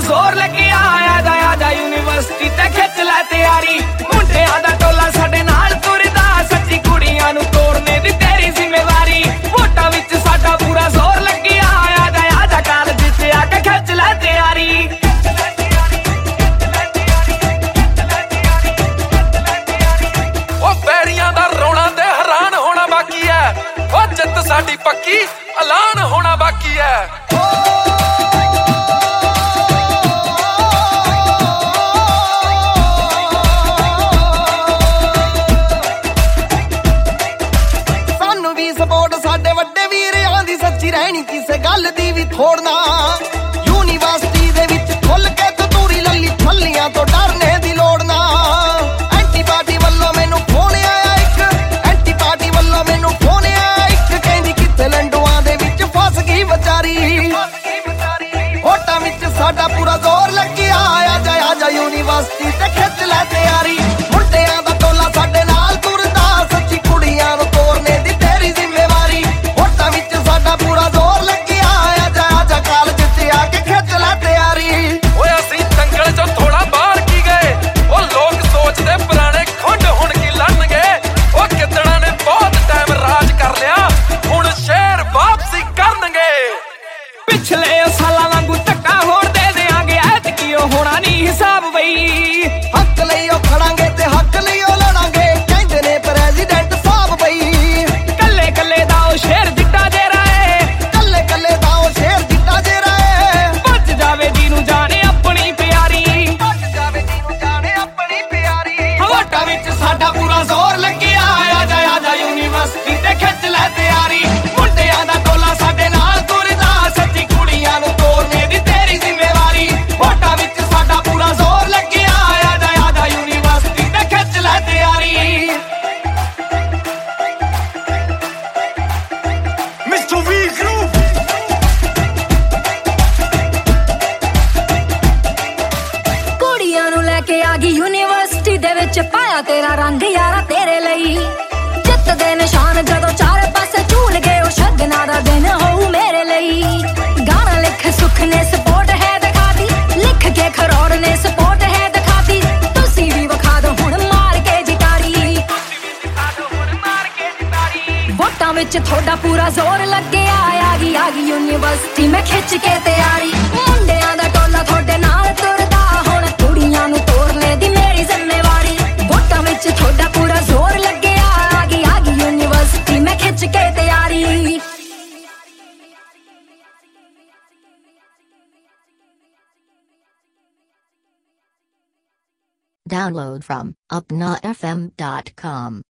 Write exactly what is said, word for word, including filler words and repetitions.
ਜ਼ੋਰ ਲੱਗਿਆ ਆਜਾ ਆਜਾ ਯੂਨੀਵਰਸਿਟੀ ਤੇ ਖਿੱਚ ਲੈ ਤਿਆਰੀ ਮੁੰਡਿਆਂ ਦਾ ਟੋਲਾ ਸਾਡੇ ਨਾਲ ਤੁਰਦਾ ਸੱਚੀ ਕੁੜੀਆਂ ਨੂੰ ਤੋੜਨੇ ਦੀ ਤੇਰੀ ਜ਼ਿੰਮੇਵਾਰੀ ਵੋਟਾਂ ਵਿੱਚ ਸਾਡਾ ਪੂਰਾ ਜ਼ੋਰ ਲੱਗਿਆ ਆਜਾ ਆਜਾ ਕਾਲਜ ਤੇ ਆ ਕੇ ਖਿੱਚ ਲੈ ਤਿਆਰੀ ਉਹ ਪੈਰੀਆਂ ਦਾ ਰੋਣਾ ਤੇ ਹੈਰਾਨ ਹੋਣਾ ਬਾਕੀ ਹੈ ਉਹ ਜਿੱਤ ਸਾਡੀ ਪੱਕੀ ਐਲਾਨ ਹੋਣਾ ਬਾਕੀ ਹੈ ਸਪੋਰਟ ਸਾਡੇ ਵੱਡੇ ਵੀਰਾਂ ਦੀ ਸੱਚੀ ਰਹਿਣੀ ਕਿਸੇ ਗੱਲ ਦੀ ਵੀ ਥੋੜਨਾ ਯੂਨੀਵਰਸਿਟੀ ਦੇ ਵਿੱਚ ਖੁੱਲ ਕੇ ਤੂਰੀ ਲੱਲੀ ਥੱਲੀਆਂ ਤੋਂ ਡਰਨੇ ਦੀ ਲੋੜ ਨਾ ਐਂਟੀ ਪਾਰਟੀ ਵੱਲੋਂ ਮੈਨੂੰ ਫੋਨ ਆਇਆ ਇੱਕ ਐਂਟੀ ਪਾਰਟੀ ਵੱਲੋਂ ਮੈਨੂੰ ਫੋਨ ਆਇਆ ਇੱਕ ਕਹਿੰਦੀ ਕਿੱਥੇ ਲੰਡੂਆਂ ਦੇ ਵਿੱਚ ਫਸ ਗਈ ਵਿਚਾਰੀ ਵੋਟਾਂ ਵਿੱਚ ਸਾਡਾ ਪੂਰਾ ਜ਼ੋਰ ਲੱਗਿਆ ਆ ਜਾ ਆ ਜਾ ਯੂਨੀਵਰਸਿਟੀ ਤੇ ਖਿੱਚ ਲੈ ਤਿਆਰੀ ਮੁੰਡਿਆਂ ਦਾ ਟੋਲਾ ਸਾਡੇ ਨਾਲ ਤੁਰਦਾ ਸੱਚੀ ਕੁੜੀਆਂ ਨੂੰ ਤੋੜਨੇ ਦੀ ਪੂਰਾ ਜ਼ੋਰ ਲੱਗਿਆ ਆ ਜਾ ਆ ਜਾ ਕਾਲਜ ਤੇ ਆ ਕੇ ਖਿੱਚ ਲੈ ਤਿਆਰੀ ਓਏ ਅਸੀਂ ਦੰਗਲ ਚੋਂ ਥੋੜਾ ਬਾਹਰ ਕੀ ਗਏ ਉਹ ਲੋਕ ਸੋਚਦੇ ਪੁਰਾਣੇ ਖੁੰਡ ਹੁਣ ਕੀ ਲੜਨਗੇ ਉਹ ਕਿੱਦੜਾਂ ਨੇ ਬਹੁਤ ਟਾਈਮ ਰਾਜ ਕਰ ਲਿਆ ਹੁਣ ਸ਼ਹਿਰ ਵਾਪਸੀ ਕਰਨਗੇ ਪਿਛਲੇ ਸਾਲਾਂ ਵਾਂਗੂ ਧੱਕਾ ਹੋਰ ਦੇ ਦੇਾਂਗੇ ਐਤਕੀ ਉਹ ਹੋਣਾ ਨਹੀਂ ਹਿਸਾਬ ਬਈ ਹੱਕ ਲਈ ਉਹ ਖੜਾਂਗੇ ਤੇ ਹੱਕ ਲਈ ਉਹ ਲੜਾਂਗੇ ਕਹਿੰਦੇ ਨੇ ਪ੍ਰੈਜ਼ੀਡੈਂਟ ਸਾਹਿਬ ਬਈ ਕੱਲੇ ਕੱਲੇ ਦਾ ਉਹ ਸ਼ੇਰ ਜਿੱਡਾ ਜੇ ਕੱਲੇ ਦਾ ਉਹ ਸ਼ੇਰ ਜਿੱਡਾ ਜੇ ਰਹੇ ਭੱਜ ਜਾਵੇ ਜਿਹਨੂੰ ਜਾਣੇ ਆਪਣੀ ਪਿਆਰੀ ਭੱਜ ਜਾਵੇ ਜਿਹਨੂੰ ਜਾਣੇ ਆਪਣੀ ਪਿਆਰੀ ਵੋਟਾਂ ਵਿੱਚ ਸਾਡਾ ਪੂਰਾ ਜ਼ੋਰ ਲੱਗਿਆ ਆ ਜਾ ਆ ਜਾ ਯੂਨੀਵਰਸਿਟੀ ਤੇ ਖਿੱਚ ਲੈ ਤਿਆਰੀ ਮੁੰਡਿਆਂ ਦਾ ਟੋਲਾ ਸਾਡੇ ਨਾਲ ਤੁਰਦਾ ਸੱਚੀ ਕੁੜੀਆਂ ਨੂੰ ਤੋੜਨੇ ਦੀ ਤੇਰੀ ਜ਼ਿੰਮੇਵਾਰੀ ਵੋਟਾਂ ਵਿੱਚ ਸਾਡਾ ਪੂਰਾ ਜ਼ੋਰ ਲੱਗਿਆ ਆ ਜਾ ਆ ਜਾ ਯੂਨੀਵਰਸਿਟੀ ਤੇ ਖਿੱਚ ਲੈ ਤਿਆਰੀ ਮਿਸਟਰ ਵੀ ਗਰੂਪ ਯੂਨੀਵਰਸਿਟੀ ਦੇ ਵਿੱਚ ਪਾਇਆ ਤੇਰਾ ਰੰਗ ਯਾਰਾ ਤੇਰੇ ਲਈ ਜਿੱਤ ਦੇ ਨਿਸ਼ਾਨ ਜਦੋਂ ਚਾਰੇ ਪਾਸੇ ਝੂਲ ਗਏ ਉਹ ਸ਼ਗਨਾਂ ਦਾ ਦਿਨ ਹੋਊ ਮੇਰੇ ਲਈ ਗਾਣਾ ਲਿਖ ਸੁਖ ਨੇ ਸਪੋਰਟ ਹੈ ਦਿਖਾਤੀ ਲਿਖ ਕੇ ਖਰੋੜ ਨੇ ਸਪੋਰਟ ਹੈ ਦਿਖਾਤੀ ਤੁਸੀਂ ਵੀ ਵਿਖਾ ਦਿਓ ਹੁਣ ਮਾਰ ਕੇ ਜਿਤਾਰੀ ਵੋਟਾਂ ਵਿੱਚ ਤੁਹਾਡਾ ਪੂਰਾ ਜ਼ੋਰ ਲੱਗਿਆ ਆ ਗਈ ਆ ਗਈ ਯੂਨੀਵਰਸਿਟੀ ਮੈਂ ਖਿੱਚ ਕੇ ਤਿਆਰੀ ਮੁੰਡਿਆਂ ਦਾ ਟੋਲਾ ਤੁਹਾਡੇ ਨਾਲ ਤੁਰਦਾ ਹੁਣ ਕੁੜੀਆਂ ਨੂੰ ਤੋੜਨੇ ਦੀ ਮੇਰੀ ਜ਼ਿੰਮੇਵਾਰੀ ਵੋਟਾਂ ਵਿੱਚ ਤੁਹਾਡਾ ਪੂਰਾ ਜ਼ੋਰ ਲੱਗਿਆ ਆ ਗਈ ਆ ਗਈ ਯੂਨੀਵਰਸਿਟੀ ਮੈਂ ਖਿੱਚ ਕੇ ਤਿਆਰੀ Download from upna f m dot com